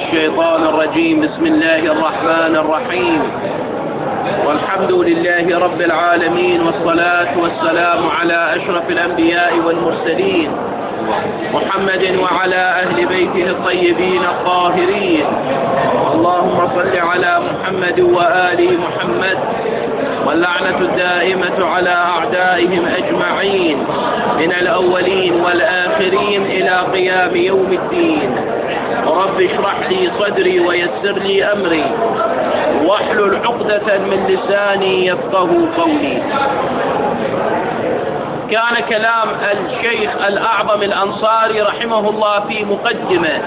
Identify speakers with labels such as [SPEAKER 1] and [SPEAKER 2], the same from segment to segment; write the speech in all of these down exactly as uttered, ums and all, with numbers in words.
[SPEAKER 1] الشيطان الرجيم. بسم الله الرحمن الرحيم، والحمد لله رب العالمين، والصلاة والسلام على أشرف الأنبياء والمرسلين محمد وعلى أهل بيته الطيبين الطاهرين. اللهم صل على محمد وآل محمد، واللعنة الدائمة على أعدائهم أجمعين من الأولين والآخرين إلى قيام يوم الدين. رب اشرح لي صدري ويسر لي أمري واحلل عقدة من لساني يفقه قولي. كان كلام الشيخ الأعظم الأنصاري رحمه الله في مقدمة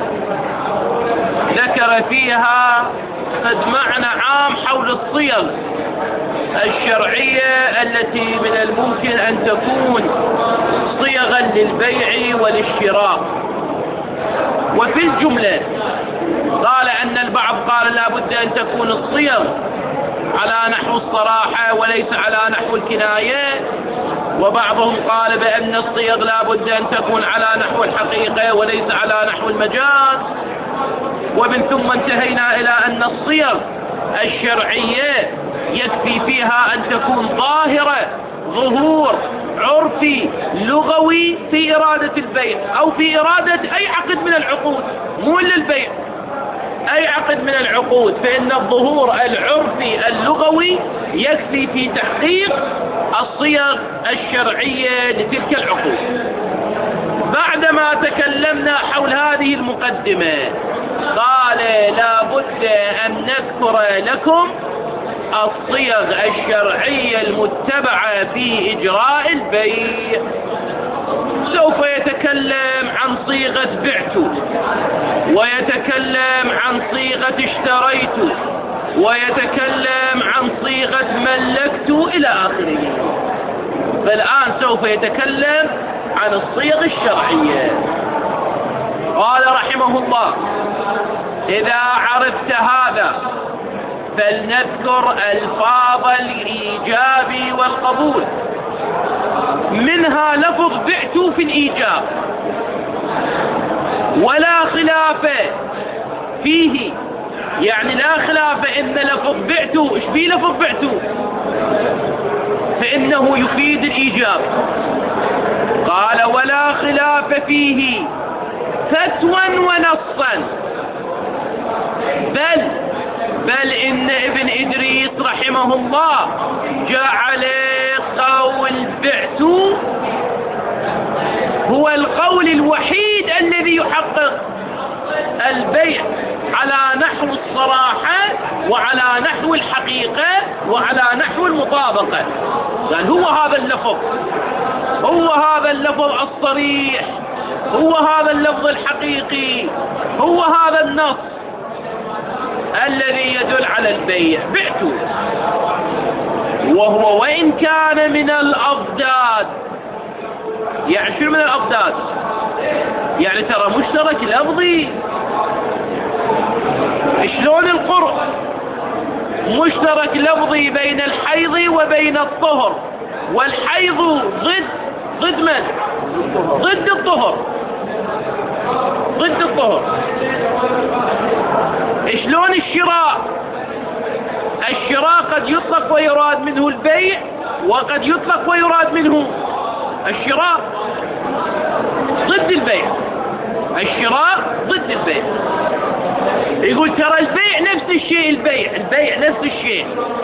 [SPEAKER 1] ذكر فيها قد معنى عام حول الصيغ الشرعية التي من الممكن أن تكون صيغا للبيع والاشتراء. وفي الجملة قال أن البعض قال لا بد أن تكون الصيغ على نحو الصراحة وليس على نحو الكناية، وبعضهم قال بأن الصيغ لا بد أن تكون على نحو الحقيقة وليس على نحو المجاز. ومن ثم انتهينا إلى أن الصيغ الشرعية يكفي فيها أن تكون ظاهرة ظهور عرفي لغوي في إرادة البيع أو في إرادة أي عقد من العقود، مو إلا البيع، أي عقد من العقود، فإن الظهور العرفي اللغوي يكفي في تحقيق الصيغ الشرعية لتلك العقود. بعدما تكلمنا حول هذه المقدمة قال لا بد أن نذكر لكم الصيغ الشرعية المتبعة في إجراء البيع. سوف يتكلم عن صيغة بعت، ويتكلم عن صيغة اشتريت، ويتكلم عن صيغة ملكت إلى آخره. فالآن سوف يتكلم عن الصيغ الشرعية. قال رحمه الله: إذا عرفت هذا فلنذكر ألفاظ الإيجاب والقبول. منها لفظ بعت في الإيجاب، ولا خلاف فيه، يعني لا خلاف إن لفظ بعت، إيش في لفظ بعت؟ فإنه يفيد الإيجاب. قال: ولا خلاف فيه فتوى ونصا، بل بل إن ابن إدريس رحمه الله جعل قول بعت هو القول الوحيد الذي يحقق البيع على نحو الصراحة وعلى نحو الحقيقة وعلى نحو المطابقة. قال هو هذا اللفظ، هو هذا اللفظ الصريح، هو هذا اللفظ الحقيقي، هو هذا النص الذي يدل على البيع. بعت، وهو وإن كان من الأضداد. يعني شنو من الأضداد؟ يعني ترى مشترك لفظي. شلون القرء مشترك لفظي بين الحيض وبين الطهر، والحيض ضد ضد من؟ ضد الطهر، ضد الطهر. شلون الشراء؟ الشراء قد يطلق ويراد منه البيع، وقد يطلق ويراد منه الشراء ضد البيع. الشراء ضد البيع. يقول ترى البيع نفس الشيء، البيع البيع نفس الشيء،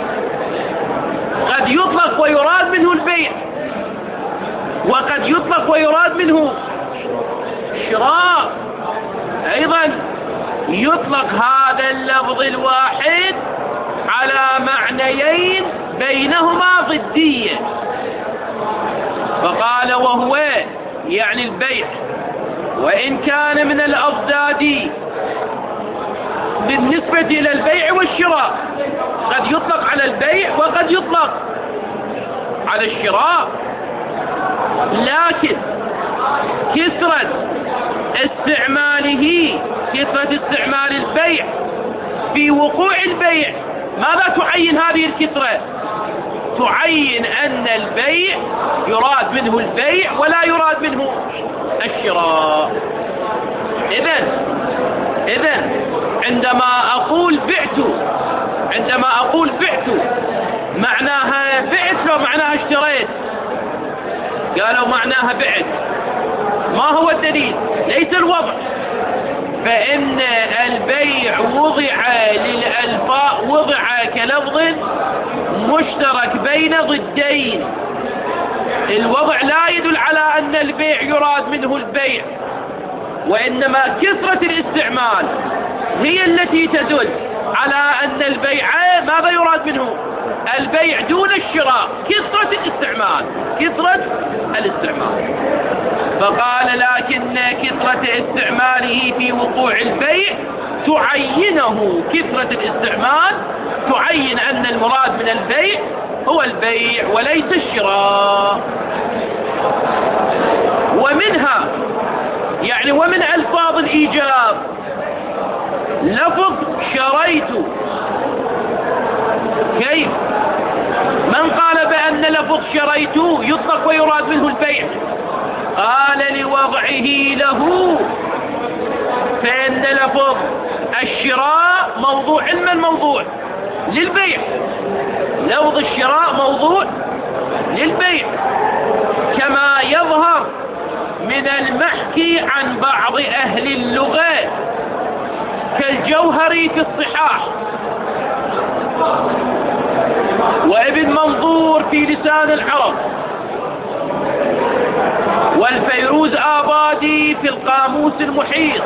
[SPEAKER 1] قد يطلق ويراد منه البيع، وقد يطلق ويراد منه الشراء. أيضا يطلق هذا اللفظ الواحد على معنيين بينهما ضدية. فقال وهو يعني البيع وإن كان من الأضداد بالنسبة إلى البيع والشراء، قد يطلق على البيع وقد يطلق على الشراء، لكن كثرة استعماله، كثرة استعمال البيع في وقوع البيع، ماذا تعين هذه الكثرة؟ تعين أن البيع يراد منه البيع ولا يراد منه الشراء. إذن إذن عندما أقول بعت عندما أقول بعت معناها بعت لو معناها اشتريت؟ قالوا معناها بعت. ما هو الدليل؟ ليس الوضع. فإن البيع وضع للألفاظ وضع كلفظ مشترك بين ضدين. الوضع لا يدل على أن البيع يراد منه البيع، وإنما كثرة الاستعمال هي التي تدل على أن البيع ماذا يراد منه؟ البيع دون الشراء، كثرة الاستعمال كثرة الاستعمال. فقال لكن كثرة استعماله في وقوع البيع تعينه، كثرة الاستعمال تعين أن المراد من البيع هو البيع وليس الشراء. ومنها يعني ومن ألفاظ الإيجاب لفظ شريت. كيف؟ من قال بأن لفظ شريت يطلق ويراد منه البيع؟ قال لوضعه له، فإن لفظ الشراء موضوع علما موضوع للبيع، لفظ الشراء موضوع للبيع، كما يظهر من المحكي عن بعض أهل اللغة كالجوهري في الصحاح، وابن منظور في لسان العرب، والفيروز آبادي في القاموس المحيط،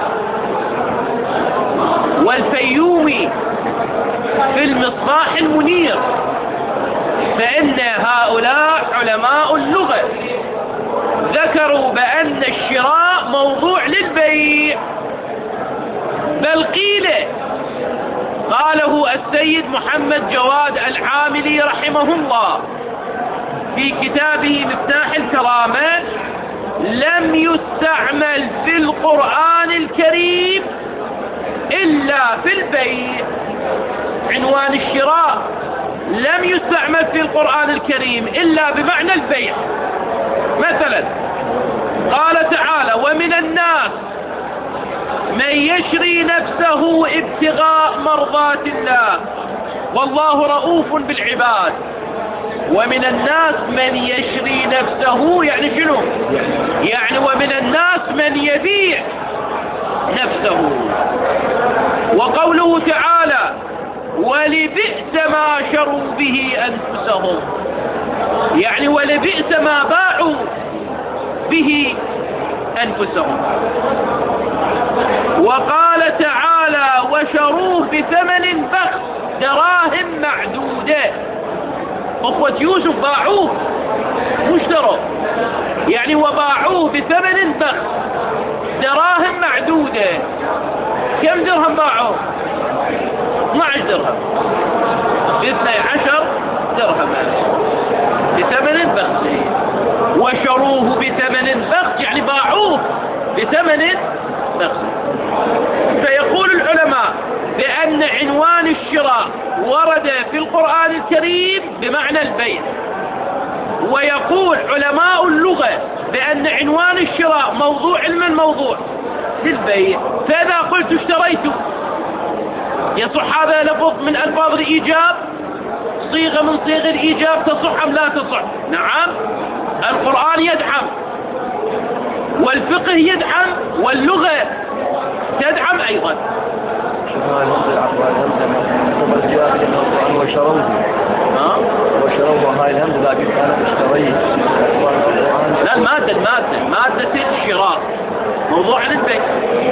[SPEAKER 1] والفيومي في المصباح المنير. فإن هؤلاء علماء اللغة ذكروا بأن الشراء موضوع للبيع، بل قيل قاله السيد محمد جواد العاملي رحمه الله في كتابه مفتاح الكرامة: لم يستعمل في القرآن الكريم إلا في البيع. عنوان الشراء لم يستعمل في القرآن الكريم إلا بمعنى البيع. مثلا قال تعالى: ومن الناس من يشري نفسه ابتغاء مرضات الله والله رؤوف بالعباد. ومن الناس من يشري نفسه يعني شنو؟ يعني ومن الناس من يبيع نفسه. وقوله تعالى: ولبئس ما شروا به أنفسهم، يعني ولبئس ما باعوا به أنفسهم. وقال تعالى: وشروه بثمن بخس دراهم معدودة. أخوة يوسف باعوه مشتروا، يعني وباعوه بثمن بخس دراهم معدودة. كم درهم باعوه؟ اثني عشر درهم، باثني عشر درهم بثمن بخس. وشروه بثمن بخس يعني باعوه بثمن بخس. فيقول العلماء بأن عنوان الشراء ورد في القرآن الكريم بمعنى البيع، ويقول علماء اللغة بأن عنوان الشراء موضوع علما موضوع للبيع. فإذا قلت اشتريت يصح هذا لفظ من ألفاظ الإيجاب، صيغة من صيغ الإيجاب، تصح أم لا تصح؟ نعم، القرآن يدعم، والفقه يدعم، واللغة تدعم أيضا.
[SPEAKER 2] وشروه وشروه هاي الهمزة لكن كانت اشتريت.
[SPEAKER 1] لا، المادة المادة مادة الشراء موضوع للبيع.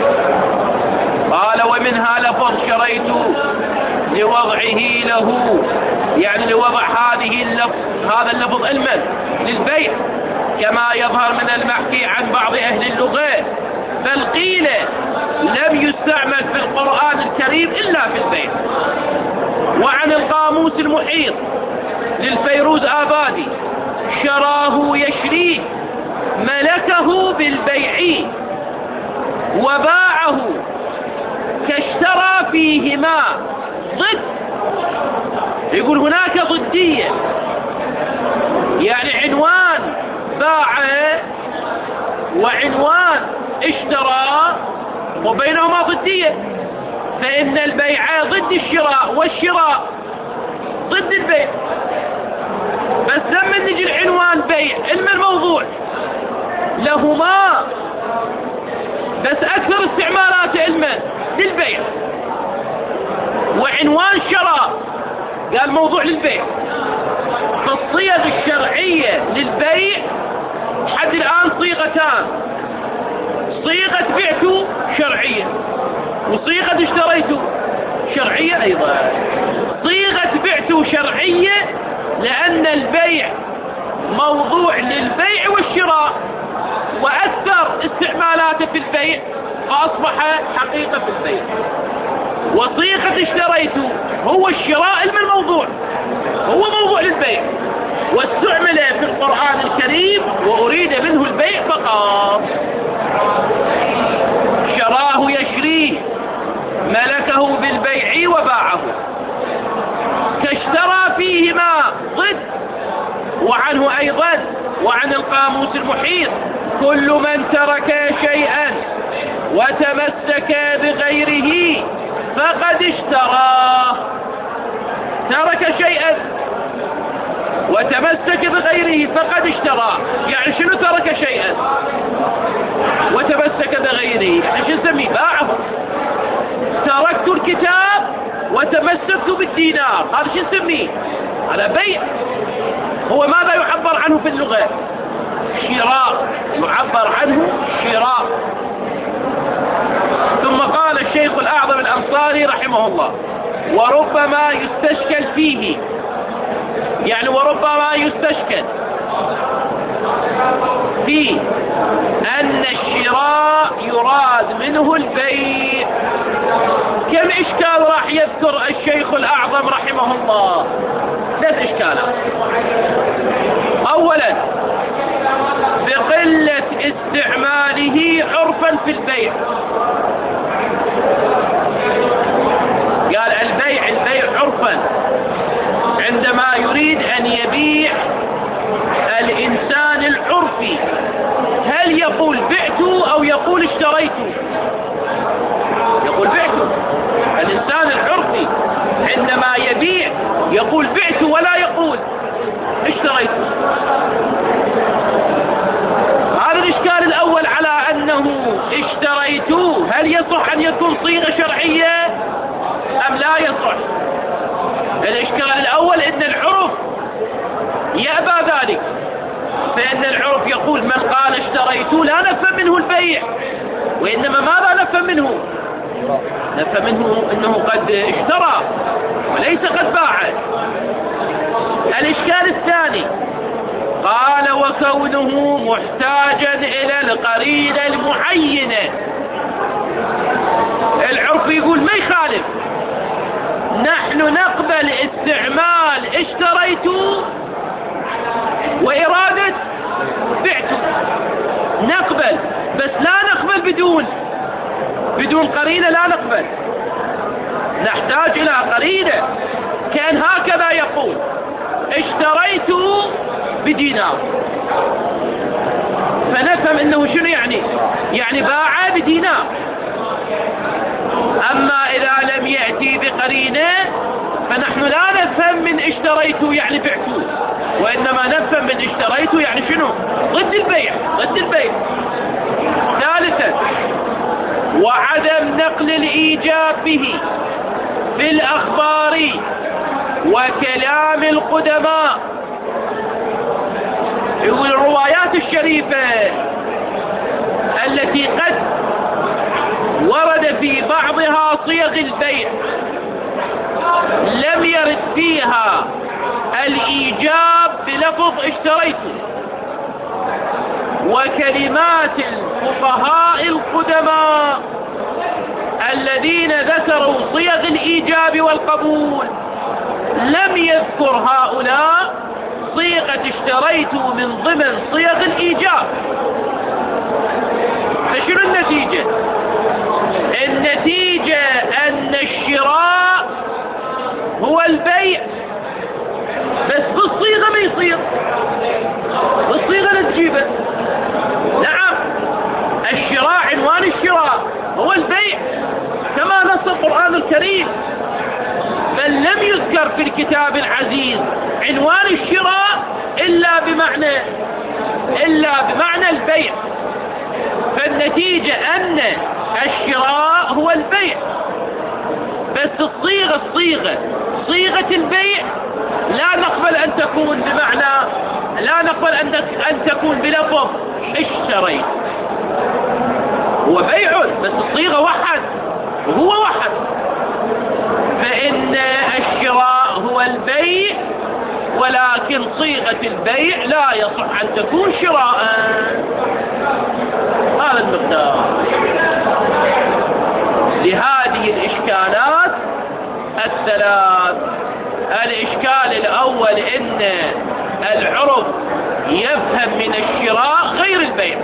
[SPEAKER 1] قال: ومنها لفظ شريت لوضعه له، يعني لوضع هذه اللفظ هذا اللفظ علما للبيع، كما يظهر من المحكي عن بعض أهل اللغة. بل قيل لم يستعمل في القرآن الكريم إلا في البيع. وعن القاموس المحيط للفيروز آبادي: شراه يشريه ملكه بالبيع وباعه كاشترى فيهما ضد. يقول هناك ضدية، يعني عنوان باع وعنوان اشترى وبينهما ضدية. فإن البيع ضد الشراء والشراء ضد البيع. بس لما نجي العنوان بيع علم الموضوع لهما، بس أكثر استعمالات علما للبيع، وعنوان شراء قال موضوع للبيع. فالصيغ الشرعية للبيع حد الآن صيغتان: صيغة بعت شرعية، وصيغة اشتريت شرعية أيضا. صيغة بعت شرعية لأن البيع موضوع للبيع والشراء، وأكثر استعمالاته في البيع فأصبح حقيقة في البيع. وصيغة اشتريت هو الشراء علم الموضوع، هو موضوع للبيع، واستعمل في القرآن الكريم وأريد منه البيع فقط. شراه يشريه، ملكه بالبيع وباعه، كاشترى فيهما ضد. وعنه أيضا وعن القاموس المحيط: كل من ترك شيئا وتمسك بغيره فقد اشتراه. ترك شيئا وتمسك بغيره فقد اشتراه. يعني شنو ترك شيئا وتمسك بغيره؟ يعني شو نسميه؟ باعه. تركت الكتاب وتمسكت بالدينار، هذا شو نسميه؟ هذا بيع. هو ماذا يعبر عنه في اللغة؟ شراء، يعبر عنه شراء. ثم قال الشيخ الأعظم الأنصاري رحمه الله: وربما يستشكل فيه، يعني وربما يستشكل فيه أن الشراء يراد منه البيع. كم إشكال راح يذكر الشيخ الأعظم رحمه الله؟ ثلاث إشكالات. أولا، بقلة استعماله عرفا في البيع. قال البيع البيع عرفا، عندما يريد أن يبيع الإنسان العرفي هل يقول بعت أو يقول اشتريت؟ يقول بعت. الإنسان العرفي عندما يبيع يقول بعت ولا يقول اشتريت. هذا الإشكال الأول على أنه اشتريت هل يصح أن يكون صيغة شرعية أم لا يصح؟ الإشكال الأول أن العرف يأبى ذلك، فإن العرف يقول من قال اشتريت لا نفهم منه البيع، وإنما ماذا نفهم منه؟ نفهم منه أنه قد اشترى وليس قد باع. الإشكال الثاني قال وكونه محتاجا إلى القرينة المعينة. العرف يقول ما يخالف، نحن نقبل استعمال اشتريت وإرادة بعت، نقبل، بس لا نقبل بدون بدون قرينة، لا نقبل، نحتاج إلى قرينة. كان هكذا يقول اشتريت بدينار، فنفهم انه شنو يعني؟ يعني باع بدينار. اما اذا لم يأتي بقرينة فنحن لا نفهم من اشتريت يعني بعت، وانما نفهم من اشتريت يعني شنو؟ ضد البيع، ضد البيع. ثالثا، وعدم نقل الإيجاب به في الأخبار وكلام القدماء. يقول الروايات الشريفة التي قد ورد في بعضها صيغ البيع لم يرد فيها الإيجاب بلفظ اشتريت. وكلمات الفقهاء القدماء الذين ذكروا صيغ الإيجاب والقبول لم يذكر هؤلاء صيغة اشتريت من ضمن صيغ الإيجاب. فشنو النتيجة؟ النتيجة أن الشراء هو البيع، بس بالصيغة ما يصير، بالصيغة لا تجيبه. نعم، الشراء عنوان الشراء هو البيع كما نص القرآن. القرآن الكريم، بل لم يذكر في الكتاب العزيز عنوان الشراء إلا بمعنى إلا بمعنى البيع. فالنتيجة أن الشراء هو البيع، بس الصيغة الصيغة صيغة البيع لا نقبل أن تكون بمعنى لا نقبل أن أن تكون بلفظ اشتريت. هو بيع بس الصيغة واحد وهو واحد، فإن الشراء هو البيع، ولكن صيغة البيع لا يصح أن تكون شراء. هذا المقدار. لهذه الإشكالات الثلاث: الإشكال الأول إن العرف يفهم من الشراء غير البيع.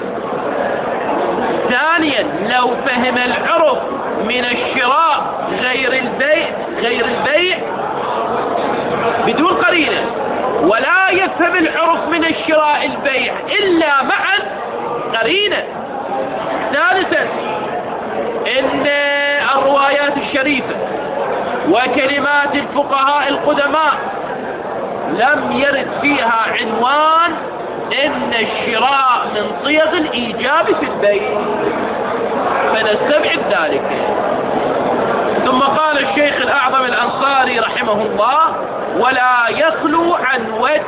[SPEAKER 1] ثانيا، لو فهم العرف من الشراء غير البيع غير البيع بدون قرينة، ولا يفهم العرف من الشراء البيع إلا مع قرينة. ثالثا، إن الروايات الشريفة وكلمات الفقهاء القدماء لم يرد فيها عنوان إن الشراء من صيغ الإيجاب في البيع، فنستبعد ذلك. ثم قال الشيخ الأعظم الأنصاري رحمه الله: ولا يخلو عن وجه،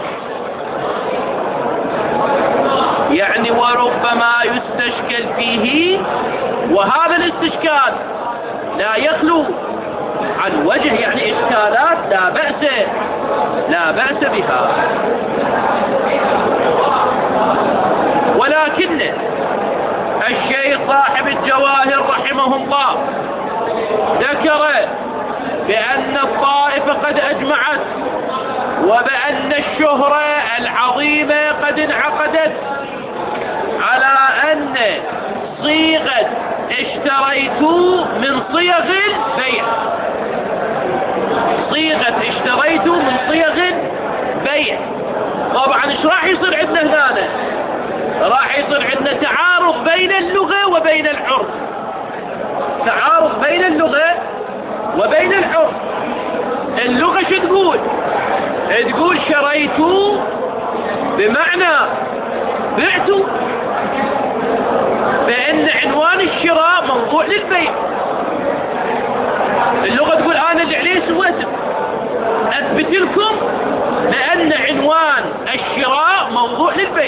[SPEAKER 1] يعني وربما يستشكل فيه، وهذا الاستشكال لا يخلو عن وجه، يعني إشكالات لا بأس لا بأس بها. ولكن الشيخ صاحب الجواهر رحمه الله ذكر بأن الطائفة قد أجمعت، وبأن الشهرة العظيمة قد انعقدت على أن صيغة اشتريت من صيغ البيع، صيغة اشتريت من صيغ البيع. طبعا ايش راح يصير عندنا هنا؟ راح يصير عندنا تعارض بين اللغة وبين العرف، تعارض بين اللغة وبين العرف. اللغة شو تقول؟ تقول شريت بمعنى بعت، فإن عنوان الشراء موضوع للبيع. اللغة تقول أنا اللي عليه سويته، أثبت لكم بأن عنوان الشراء موضوع للبيع.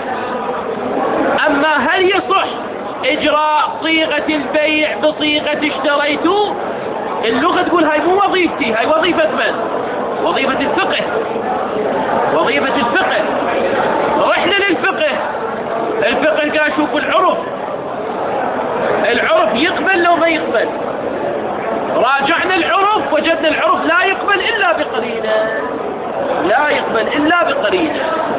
[SPEAKER 1] أما هل يصح إجراء صيغة البيع بصيغة اشتريت؟ اللغة تقول هاي مو وظيفتي، هاي وظيفة من؟ وظيفة الفقه، وظيفة الفقه. رحنا للفقه، الفقه قال شوفوا العرف، العرف يقبل لو ما يقبل. راجعنا العرف وجدنا العرف لا يقبل إلا بقرينة، لا يقبل إلا بقرينة.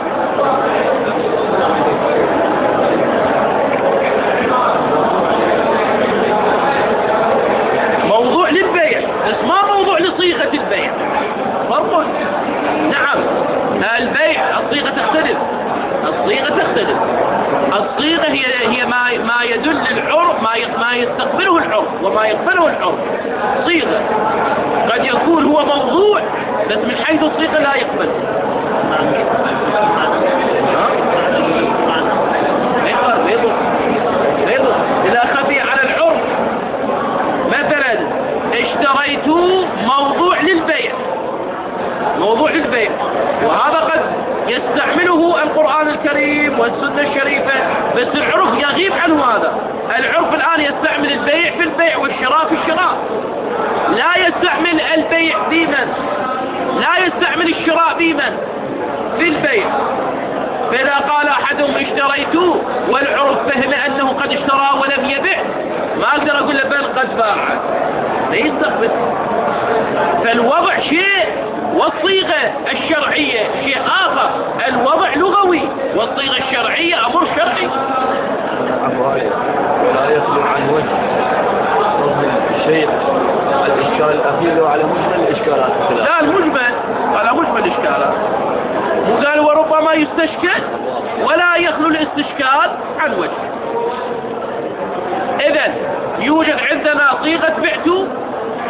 [SPEAKER 1] موضوع للبيع بس ما موضوع لصيغة البيع، فرق. نعم، البيع الصيغة تختلف، الصيغة تختلف. الصيغة هي هي ما ما يدل العرف، ما ما يستقبله العرف وما يقبله العرف. صيغة قد يكون هو موضوع بس من حيث الصيغة لا يقبل. إذا خفي على العرف، مثلا اشتريت موضوع للبيع، موضوع للبيع، وهذا قد يستعمله القرآن الكريم والسنة الشريفة، بس العرف يغيب عنه هذا. العرف الآن يستعمل البيع في البيع والشراء في الشراء، لا يستعمل البيع بمن، لا يستعمل الشراء بمن في البيع. فإذا قال أحدهم اشتريت والعرف فهم أنه قد اشترى ولم يبع، ما أقدر أقول له بل قد باع، لا يستقبل. فالوضع شيء والصيغة الشرعية شيء آخر. الوضع لغوي والصيغة الشرعية أمر شرعي.
[SPEAKER 2] ولا يخلو عن وجه الشيء الإشكال الأخير لو على مجمل الإشكالات.
[SPEAKER 1] لا، المجمل على مجمل الإشكالات. وقال وربما يستشكل ولا يخلو الاستشكال عن وجه. إذن يوجد عندنا صيغة بعت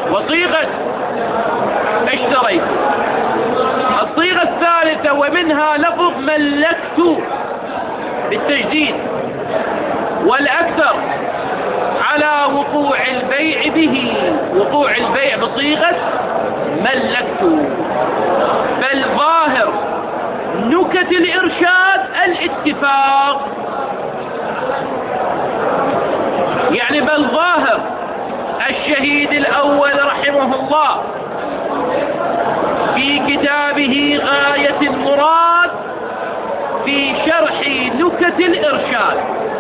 [SPEAKER 1] وصيغة اشتريت. الصيغة الثالثة ومنها لفظ ملكت بالتجديد، والأكثر على وقوع البيع به، وقوع البيع بصيغة ملكت. فالظاهر نكت الإرشاد الاتفاق، يعني بل ظاهر الشهيد الأول رحمه الله في كتابه غاية المراد في شرح نكت الإرشاد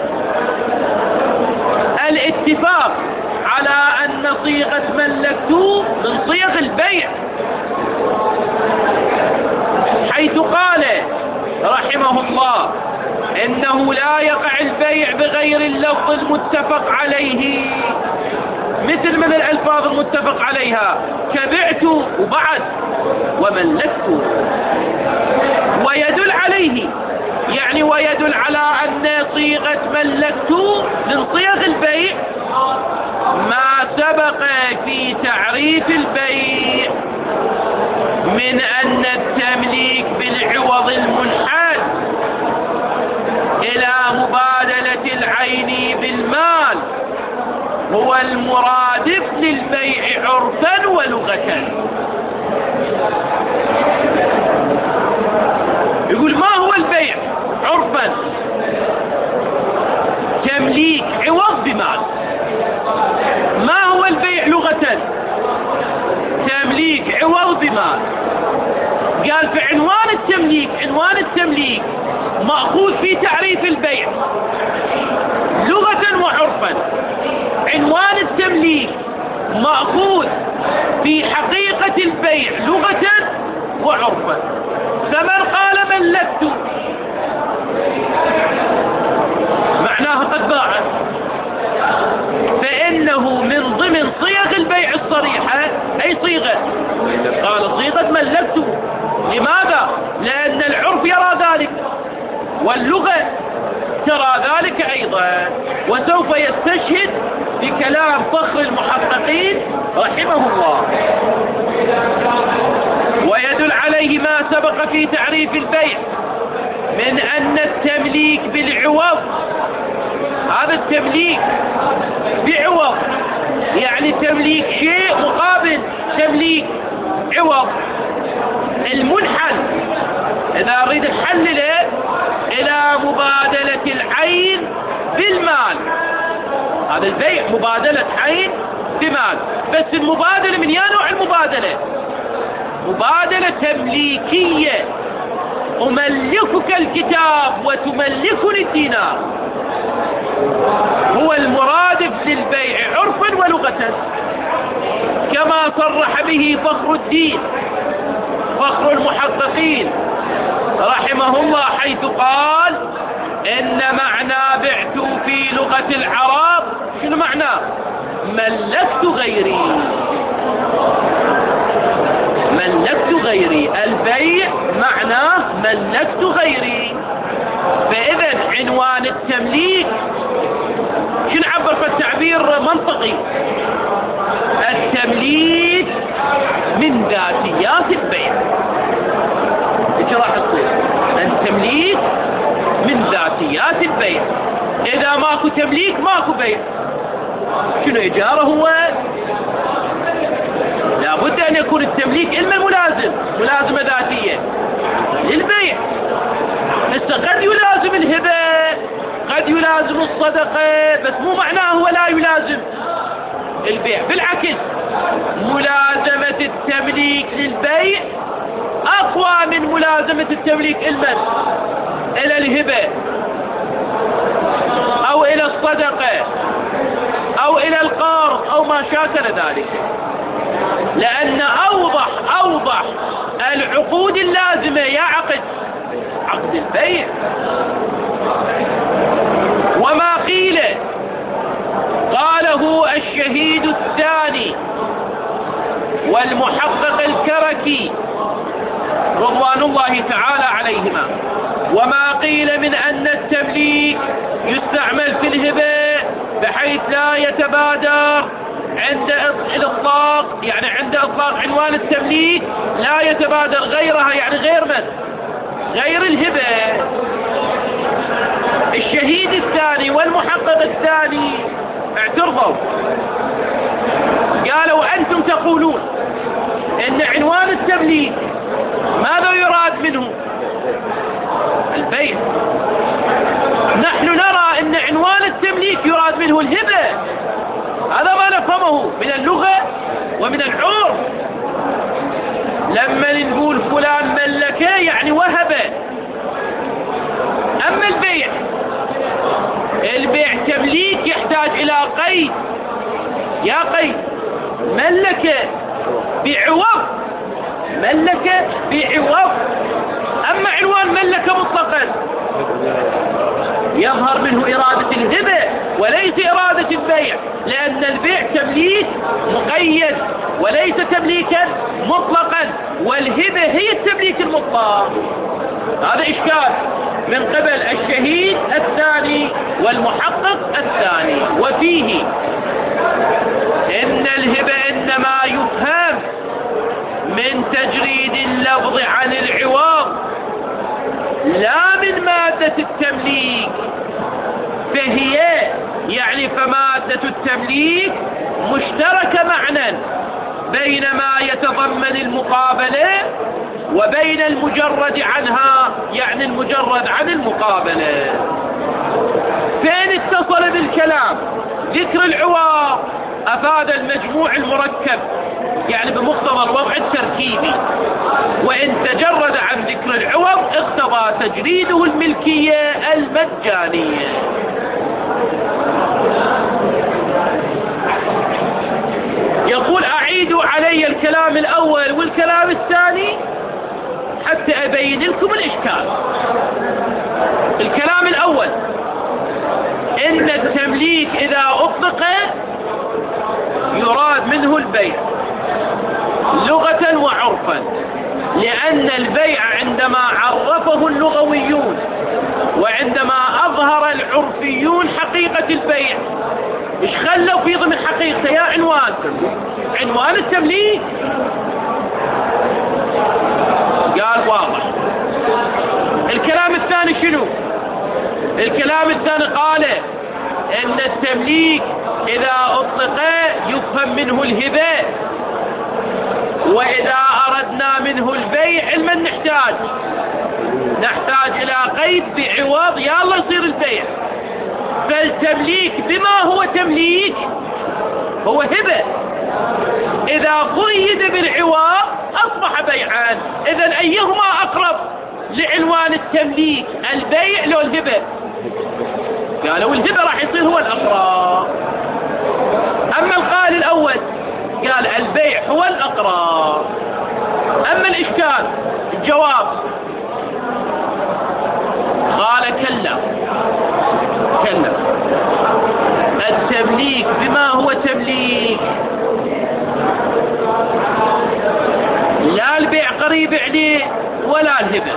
[SPEAKER 1] الاتفاق على أن صيغة ملكت من صيغ البيع، حيث قال رحمه الله إنه لا يقع البيع بغير اللفظ المتفق عليه، مثل من الألفاظ المتفق عليها كبعت وبعد وملكت. ويدل عليه، يعني ويدل على أن صيغة ملكت من صيغ البيع ما سبق في تعريف البيع من أن التمليك بالعوض المنحل إلى مبادلة العين بالمال هو المرادف للبيع عرفا ولغة. يقول ما هو البيع عرفا؟ تمليك عوض بمال. ما هو البيع لغة؟ تمليك عوض بمال. قال في عنوان التمليك، عنوان التمليك مأخوذ في تعريف البيع لغة وعرفا. عنوان التمليك مأخوذ في حقيقة البيع لغة وعرفا. فمن قال ملكت معناه قد باع، فإنه من ضمن صيغ البيع الصريحة أي صيغة، قال صيغة ملكت. لماذا؟ لأن العرف يرى ذلك واللغة ترى ذلك أيضا، وسوف يستشهد بكلام فخر المحققين رحمه الله. ويدل عليه ما سبق في تعريف البيع من أن التمليك بالعوض، هذا التمليك بعوض يعني تمليك شيء مقابل تمليك عوض. المنحل إذا أريد نحلله إلى مبادلة العين بالمال، هذا البيع مبادلة عين بمال، بس المبادلة من يا نوع المبادلة؟ مبادلة تمليكية، أملكك الكتاب وتملكني الدينار، هو المرادف للبيع عرفا ولغة، كما صرح به فخر الدين فخر المحققين رحمه الله، حيث قال إن معنى بعت في لغة العرب شنو معناه؟ ملكت غيري، ملكت غيري. البيع معناه ملكت غيري. فإذا عنوان التمليك شنو عبر في التعبير منطقي؟ التمليك من ذاتيات البيع. ايش راح تصير؟ التمليك من ذاتيات البيع. إذا ماكو تمليك ماكو بيع. شنو إيجاره هو؟ لابد أن يكون التمليك إما ملازم، ملازمة ذاتية للبيع. هسه قد يلازم الهبة، قد يلازم الصدقة، بس مو معناه هو لا يلازم البيع. بالعكس، ملازمة التمليك للبيع أقوى من ملازمة التمليك إلمن إلى الهبة أو إلى الصدقة أو إلى القرض أو ما شاكل ذلك، لأن أوضح أوضح العقود اللازمة يا عقد عقد البيع. وما قيل قاله الشهيد الثاني والمحقق الكركي رضوان الله تعالى عليهما، وما قيل من أن التمليك يستعمل في الهبة بحيث لا يتبادر عند الإطلاق، إطلاق عنوان التمليك لا يتبادر غيرها، يعني غير من؟ غير الهبة. الشهيد الثاني والمحقق الثاني اعترضوا، قالوا أنتم تقولون إن عنوان التمليك ماذا يراد منه؟ البيع. نحن نرى أن عنوان التمليك يراد منه الهبة، هذا ما نفهمه من اللغة ومن العرف. لما نقول فلان ملكه يعني وهبه. أما البيع، البيع تمليك يحتاج إلى قيد، يا قيد ملكه بعوض، ملكه بعوض. أما عنوان ملكه مطلقا يظهر منه إرادة الهبة وليس إرادة البيع، لأن البيع تمليك مقيد وليس تمليكا مطلقا، والهبة هي التمليك المطلق. هذا إشكال من قبل الشهيد الثاني والمحقق الثاني. وفيه إن الهبة إنما يفهم من تجريد اللفظ عن العوض لا من مادة التمليك، فهي يعني فمادة التمليك مشتركة معنى بين ما يتضمن المقابلة وبين المجرد عنها، يعني المجرد عن المقابلة. فين اتصل بالكلام ذكر العوض أفاد المجموع المركب، يعني بمقتضى الوضع التركيبي، وإن تجرد عن ذكر العوض اقتضى تجريده الملكية المجانية. يقول أعيدوا علي الكلام الأول والكلام الثاني حتى أبين لكم الإشكال. الكلام الأول إن التمليك إذا أطلق يراد منه البيع لغة وعرفا، لأن البيع عندما عرفه اللغويون وعندما أظهر العرفيون حقيقة البيع، إيش خلوا في ضمن حقيقته يا عنوان؟ عنوان التمليك. قال واضح. الكلام الثاني شنو؟ الكلام الثاني قال إن التمليك إذا أطلق يفهم منه الهبة، وإذا أردنا منه البيع علما نحتاج نحتاج إلى قيد بعوض يلا يصير البيع. فالتمليك بما هو تمليك هو هبة، إذا قيد بالعوض أصبح بيعان. إذن أيهما أقرب لعنوان التمليك، البيع لو الهبة؟ قالوا الهبة راح يصير هو الأقرب. أما القائل الأول قال البيع هو الأقرب. أما الإشكال الجواب قال كلا كلا، التمليك بما هو تمليك لا البيع قريب عليه ولا الهبة،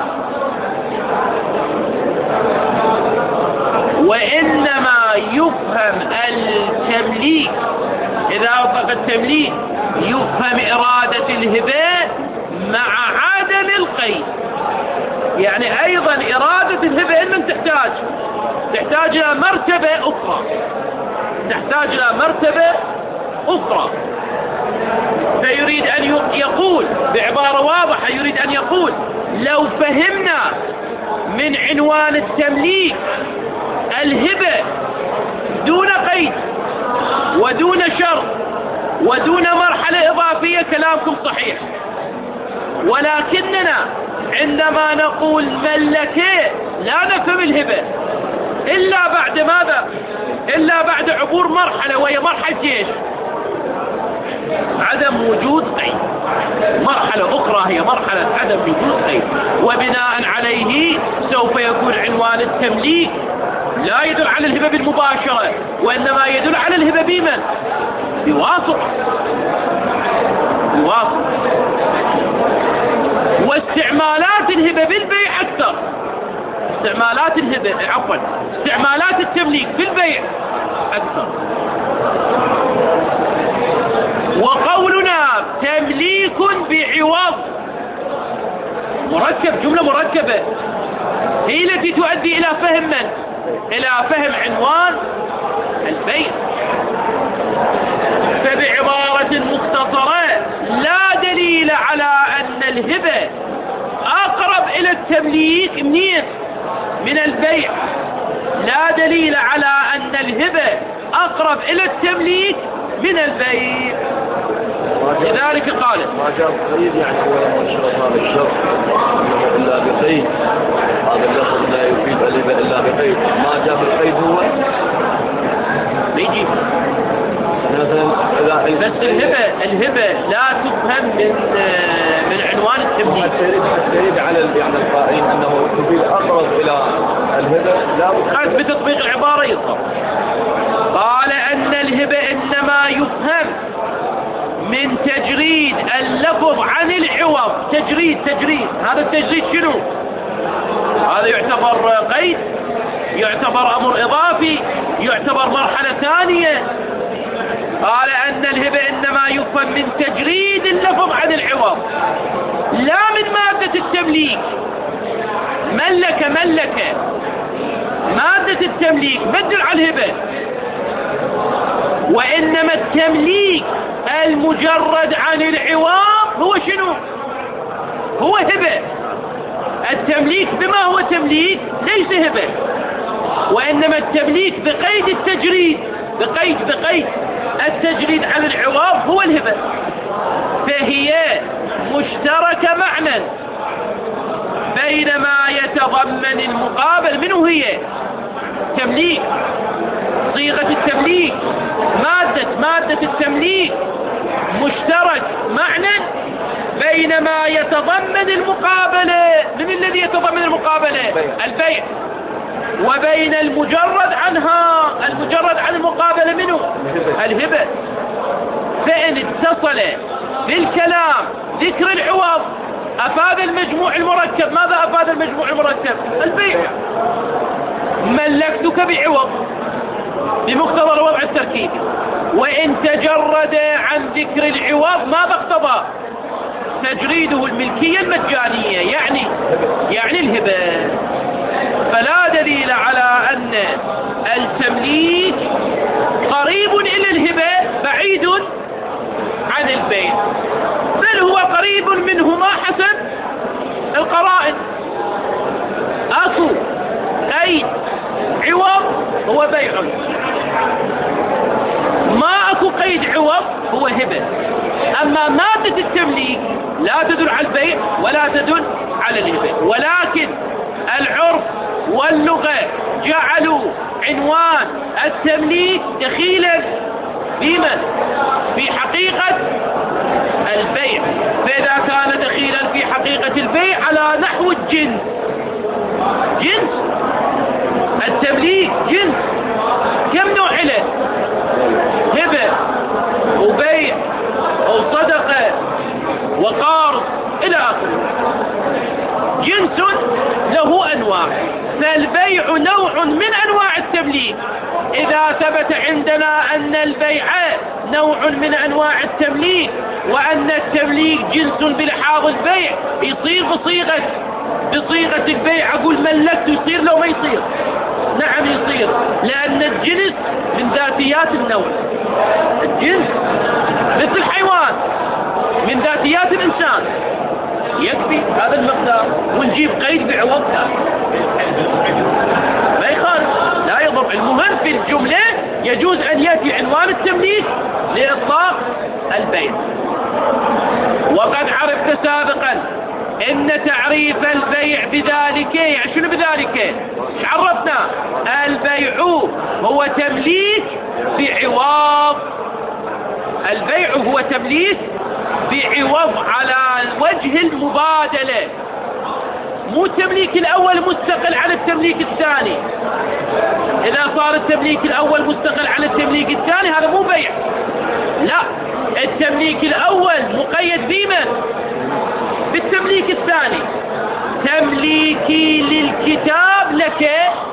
[SPEAKER 1] وإنما يفهم التمليك إذا أطلق التمليك يفهم إرادة الهبة مع عدم القيد. يعني أيضا إرادة الهبة إن من تحتاج تحتاج إلى مرتبة أخرى، تحتاج إلى مرتبة أخرى. فيريد أن يقول بعبارة واضحة، يريد أن يقول لو فهمنا من عنوان التمليك الهبة دون قيد ودون شرط ودون مرحلة إضافية كلامكم صحيح، ولكننا عندما نقول ملكه لا نفهم الهبة إلا بعد ماذا؟ إلا بعد عبور مرحلة، وهي مرحلة جيش عدم وجود قيد. مرحلة أخرى هي مرحلة عدم وجود قيد، وبناء عليه سوف يكون عنوان التمليك لا يدل على الهبة بالمباشرة، وإنما يدل على الهبة بمن؟ بواسطة بواسطة. واستعمالات الهبة بالبيع أكثر، استعمالات الهبة عفوا استعمالات التمليك في البيع أكثر. وقولنا تمليك مركب، جملة مركبة هي التي تؤدي إلى فهم من؟ إلى فهم عنوان البيع. فبعبارة مختصرة لا دليل على أن الهبة أقرب إلى التمليك منين؟ من البيع. لا دليل على أن الهبة أقرب إلى التمليك من البيع. لذلك قال
[SPEAKER 2] ما جاء قيد، يعني هو لما شرط هذا الشرط انه الا بقيد، هذا اللفظ لا يفيد الهبة الا بقيد، ما جاء بالقيد هو
[SPEAKER 1] ما يجي
[SPEAKER 2] مثلا اذا
[SPEAKER 1] بس الهبة الهبة لا تفهم من من عنوان التمليك.
[SPEAKER 2] الدليل على يعني القائلين انه تفيد اقرب الى الهبة لا
[SPEAKER 1] قد بتطبيق العبارة يصف. قال أن الهبة إنما يفهم من تجريد اللفظ عن العوض. تجريد تجريد هذا التجريد شنو؟ هذا يعتبر قيد، يعتبر أمر إضافي، يعتبر مرحلة ثانية. قال أن الهبة إنما يفهم من تجريد اللفظ عن العوض لا من مادة التمليك. ملك ملك مادة التمليك بدل على الهبة، وإنما التمليك المجرد عن العوض هو شنو؟ هو هبة. التمليك بما هو تمليك ليس هبة، وإنما التمليك بقيد التجريد، بقيد بقيد التجريد عن العوض هو الهبة. فهي مشتركة معنى بينما يتضمن المقابل منه هي تمليك، صيغة التمليك، مادة مادة التمليك مشترك معنى بينما يتضمن المقابلة. من الذي يتضمن المقابلة؟ البيع. وبين المجرد عنها، المجرد عن المقابلة منه الهبة. فإن اتصل بالكلام ذكر العوض أفاد المجموع المركب. ماذا أفاد المجموع المركب؟ البيع. ملكتك بعوض بمقتضى الوضع التركيبي. وإن تجرد عن ذكر العوض ماذا اقتضى؟ تجريده الملكية المجانية، يعني يعني الهبة. فلا دليل على أن التمليك قريب إلى الهبة بعيد عن البيع، بل هو قريب منهما حسب القرائن. أكو قيد عوض هو بيع، ما أكو قيد عوض هو هبة. أما مادة التمليك لا تدل على البيع ولا تدل على الهبة، ولكن العرف واللغة جعلوا عنوان التمليك دخيلا فيما في حقيقة البيع. فإذا كان دخيلا في حقيقة البيع على نحو الجنس، جنس التمليك جنس، كم نوع له؟ هبة وبيع وصدقة وقرض إلى آخره، جنس له أنواع. فالبيع نوع من أنواع التمليك. إذا ثبت عندنا أن البيع نوع من أنواع التمليك وأن التمليك جنس بلحاظ البيع، يصير بصيغة بصيغة البيع أقول ملكت، يصير لو ما يصير؟ نعم يصير، لأن الجنس من ذاتيات النوع. الجنس مثل الحيوان من ذاتيات الإنسان، يكفي هذا المقدار ونجيب قيد بعوض ما يخالف، لا يضر. المهم في الجملة يجوز أن يأتي عنوان التمليك لإطلاق البيع. وقد عرفت سابقا إن تعريف البيع بذلك، يعني شنو بذلك؟ ايش عرفنا؟ البيع هو تمليك بعوض. البيع هو تمليك بعوض على وجه المبادلة، مو التمليك الأول مستقل عن التمليك الثاني. إذا صار التمليك الأول مستقل عن التمليك الثاني هذا مو بيع، لا، التمليك الأول مقيد بمن؟ بالتمليك الثاني. تمليكي للكتاب لك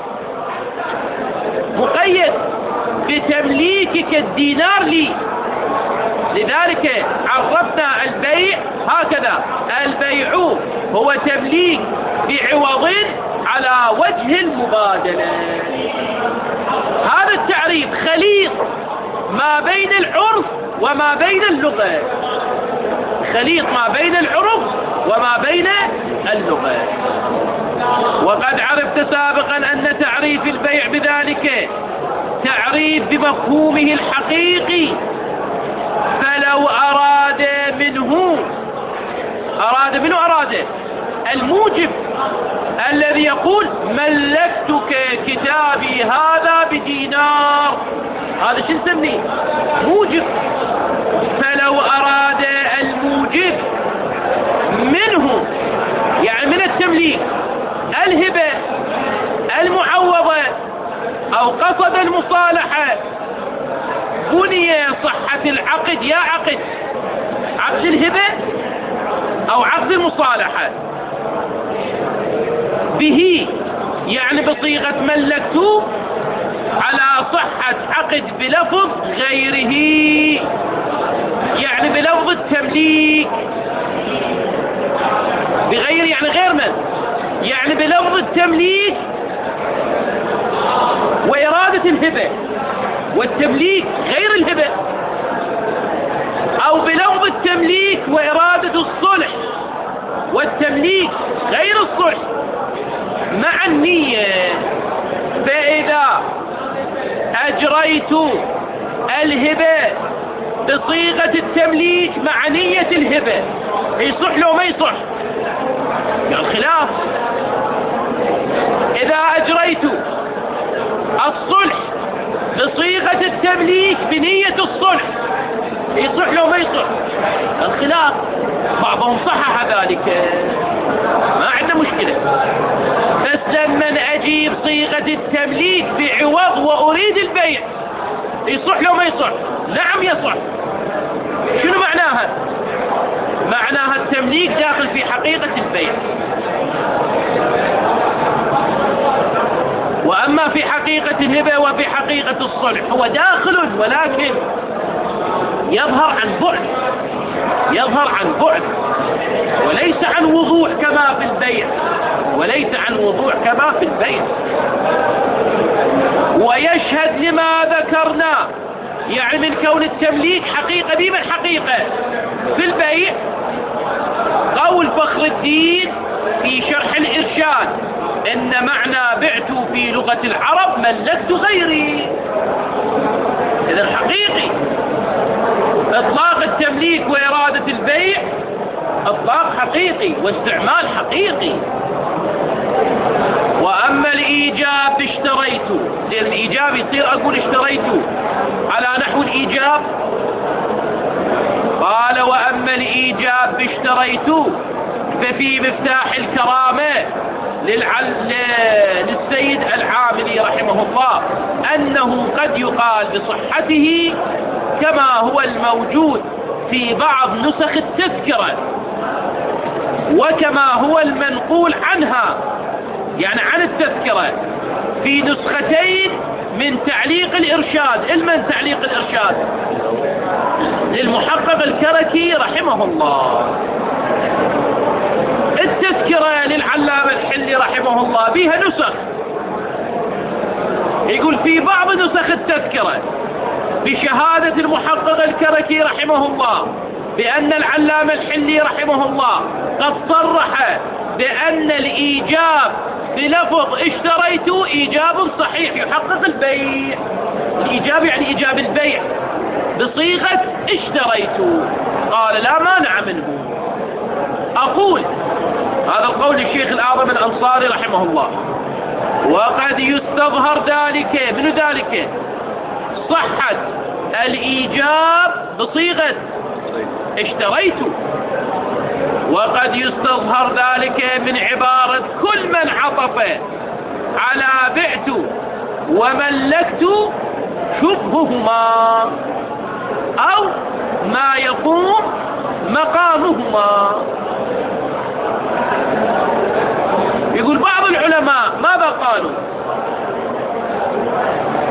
[SPEAKER 1] مقيد بتمليكك الدينار لي. لذلك عرفنا البيع هكذا البيع هو تمليك بعوض على وجه المبادلة. هذا التعريف خليط ما بين العرف وما بين اللغة، خليط ما بين العرف وما بين اللغة. وقد عرفت سابقا أن تعريف البيع بذلك تعريف بمفهومه الحقيقي، فلو أراد منه أراد منه أراد الموجب الذي يقول ملكتك كتابي هذا بدينار، هذا شو نسميه؟ موجب. فلو أراد الموجب منه يعني من التمليك الهبة المعوضة أو قصد المصالحة، بني صحة العقد يا عقد عقد الهبة أو عقد المصالحة به، يعني بصيغة ملكت، على صحة عقد بلفظ غيره، يعني بلفظ التمليك بغير، يعني غير من، يعني بلفظ التمليك وإرادة الهبة، والتمليك غير الهبة، أو بلفظ التمليك وإرادة الصلح والتمليك غير الصلح مع النية. فإذا أجريت الهبة بصيغة التمليك مع نية الهبة يصح لو ما يصح؟ يعني الخلاف. إذا أجريت الصلح بصيغة التمليك بنية الصلح يصح لو ما يصح؟ الخلاف. بعضهم صحح ذلك ما عنده مشكلة، بس لما أجيب صيغة التمليك بعوض وأريد البيع يصح لو ما يصح؟ نعم يصح. شنو معناها؟ معناها التمليك داخل في حقيقة البيع، وأما في حقيقة الهبة وفي حقيقة الصلح هو داخل ولكن يظهر عن بعد، يظهر عن بعد وليس عن وضوح كما في البيع، وليس عن وضوح كما في البيع. ويشهد لما ذكرنا، يعني من كون التمليك حقيقة دي من حقيقة في البيع، قول فخر الدين في شرح الإرشاد إن معنى بعت في لغة العرب ملكت غيري. إذا حقيقي إطلاق التمليك وإرادة البيع إطلاق حقيقي واستعمال حقيقي. وأما الإيجاب اشتريت، لأن الإيجاب يصير أقول اشتريت على نحو الإيجاب. قال وأما الإيجاب اشتريت ففي مفتاح الكرامة للعل... للسيد العاملي رحمه الله أنه قد يقال بصحته كما هو الموجود في بعض نسخ التذكرة، وكما هو المنقول عنها يعني عن التذكرة في نسختين من تعليق الإرشاد. المن تعليق الإرشاد؟ للمحقق الكركي رحمه الله. التذكرة للعلامة الحلي رحمه الله بها نسخ، يقول في بعض نسخ التذكرة بشهادة المحقق الكركي رحمه الله بأن العلامة الحلي رحمه الله قد صرح بأن الإيجاب بلفظ اشتريت إيجاب صحيح يحقق البيع. الإيجاب يعني إيجاب البيع بصيغة اشتريت. قال لا مانع منه. أقول هذا القول الشيخ الأعظم الأنصاري رحمه الله. وقد يستظهر ذلك من ذلك صحة الإيجاب بصيغة اشتريت، وقد يستظهر ذلك من عبارة كل من عطف على بعت وملكت شبههما أو ما يقوم مقامهما. يقول بعض العلماء ماذا قالوا؟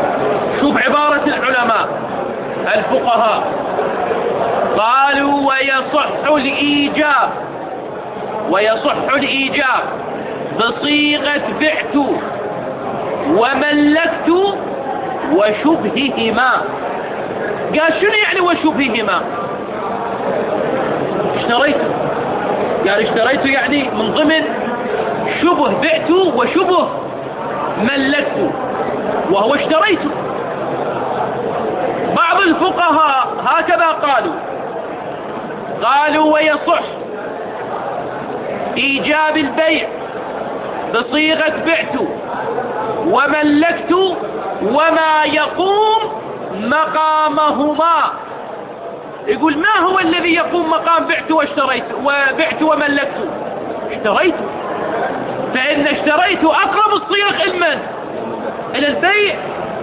[SPEAKER 1] شوف عبارة العلماء الفقهاء، قالوا ويقول ويصح الإيجاب ويصح الإيجاب بصيغة بعت وملكت وشبههما. قال شنو يعني وشبههما؟ اشتريت، قال اشتريت يعني من ضمن شبه بعت وشبه ملكت، وهو اشتريت. بعض الفقهاء هكذا قالوا، قالوا ويصح إيجاب البيع بصيغة بعت وملكت وما يقوم مقامهما. يقول ما هو الذي يقوم مقام بعت واشتريت وبعت وملكت؟ اشتريت، فإن اشتريت أقرب الصيغ علما إلى البيع،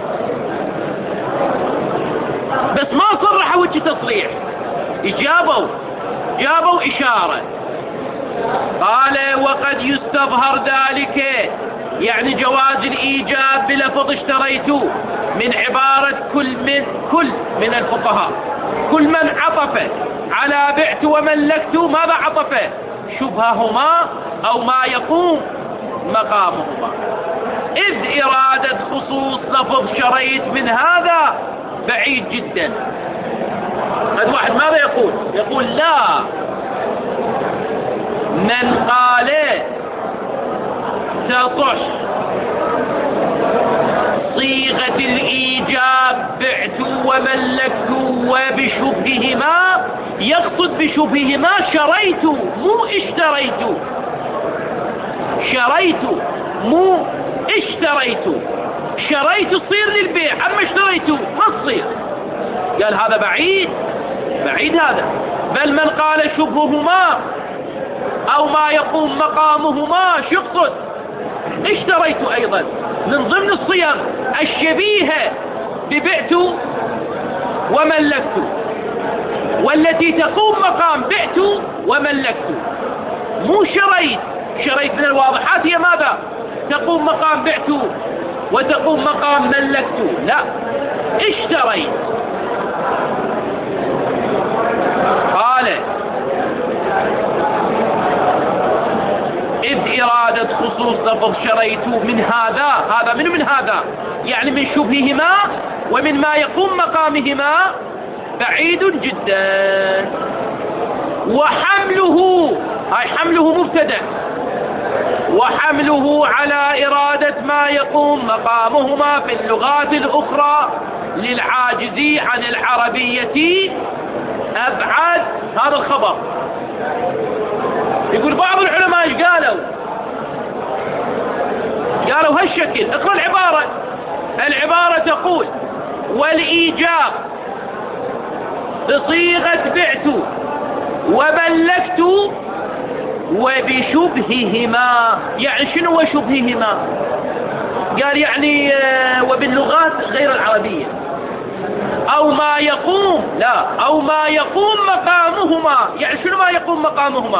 [SPEAKER 1] بس ما صرحوا وجه تصريح، جابوا جابوا إشارة. قال وقد يستظهر ذلك، يعني جواز الإيجاب بلفظ اشتريت من عبارة كل من كل من الفقهاء، كل من عطف على بعت وملكت ماذا عطف؟ شبههما أو ما يقوم مقامهما، إذ إرادة خصوص لفظ شريت من هذا بعيد جدا. هذا واحد ماذا يقول؟ يقول لا، من قال تصح صيغة الإيجاب بعت وملكت وبشبههما، يقصد بشبههما شريت مو اشتريت، شريت مو اشتريت، شريت تصير للبيع، أما اشتريت ما تصير. قال هذا بعيد بعيد هذا، بل من قال شبههما أو ما يقوم مقامهما شو يقصد؟ اشتريت أيضا من ضمن الصيغ الشبيهة ببعت وملكت، والتي تقوم مقام بعت وملكت، مو شريت. شريت من الواضحات هي ماذا؟ تقوم مقام بعت وتقوم مقام ملكت، لا، اشتريت. قال إذ إرادة خصوص لفظ شريت من هذا، هذا من من هذا يعني من شبههما ومن ما يقوم مقامهما بعيد جدا. وحمله، هاي حمله مبتدأ، وحمله على إرادة ما يقوم مقامهما في اللغات الأخرى للعاجز عن العربية أبعد. هذا الخبر. يقول بعض العلماء ايش قالوا؟ قالوا هالشكل، اقرأ العبارة. العبارة تقول والإيجاب بصيغة بعت وملكت وبشبههما. يعني شنو وشبههما؟ قال يعني وباللغات غير العربية، أو ما يقوم، لا، أو ما يقوم مقامهما. يعني شنو ما يقوم مقامهما؟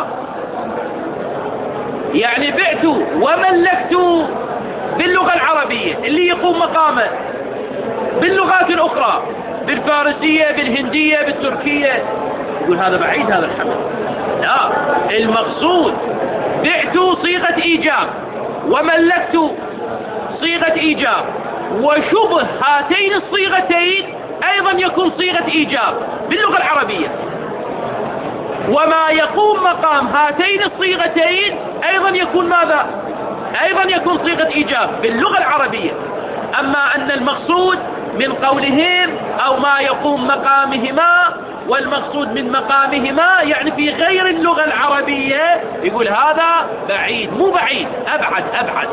[SPEAKER 1] يعني بعت وملكت باللغة العربية اللي يقوم مقامه باللغات الأخرى، بالفارسية بالهندية بالتركية. يقول هذا بعيد هذا الحمل. لا، المقصود بعت صيغة إيجاب وملكت صيغة إيجاب، وشبه هاتين الصيغتين أيضا يكون صيغة إيجاب باللغة العربية، وما يقوم مقام هاتين الصيغتين أيضا يكون ماذا؟ أيضا يكون صيغة إيجاب باللغة العربية. أما أن المقصود من قولهم أو ما يقوم مقامهما، والمقصود من مقامهما يعني في غير اللغة العربية، يقول هذا بعيد، مو بعيد، أبعد أبعد.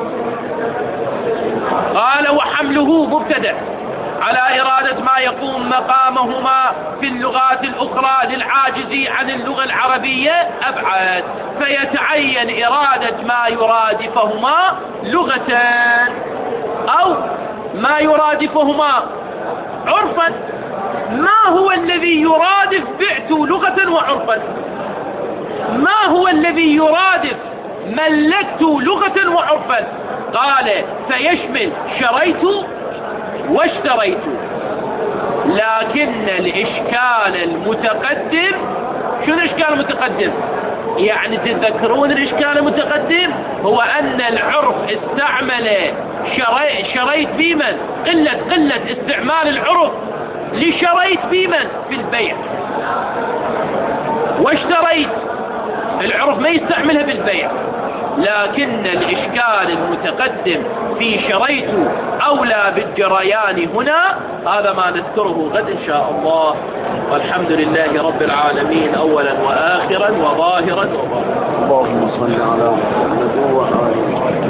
[SPEAKER 1] قال وحمله مبتدأ على إرادة ما يقوم مقامهما في اللغات الأخرى للعاجز عن اللغة العربية أبعد، فيتعين إرادة ما يرادفهما لغة أو ما يرادفهما عرفا. ما هو الذي يرادف بعت لغة وعرفا؟ ما هو الذي يرادف ملكت لغة وعرفا؟ قال فيشمل شريت واشتريت، لكن الإشكال المتقدم شنو الإشكال المتقدم؟ يعني تتذكرون الإشكال المتقدم هو أن العرف استعمل شري شريت بمن قلة قلة استعمال العرف لشريت بمن في البيع، واشتريت العرف ما يستعملها بالبيع، لكن الإشكال المتقدم في شريت أولى بالجريان هنا، هذا ما نذكره غد إن شاء الله. والحمد لله رب العالمين أولا وآخرا وظاهرا وباطنا.
[SPEAKER 2] اللهم صل على محمد وآله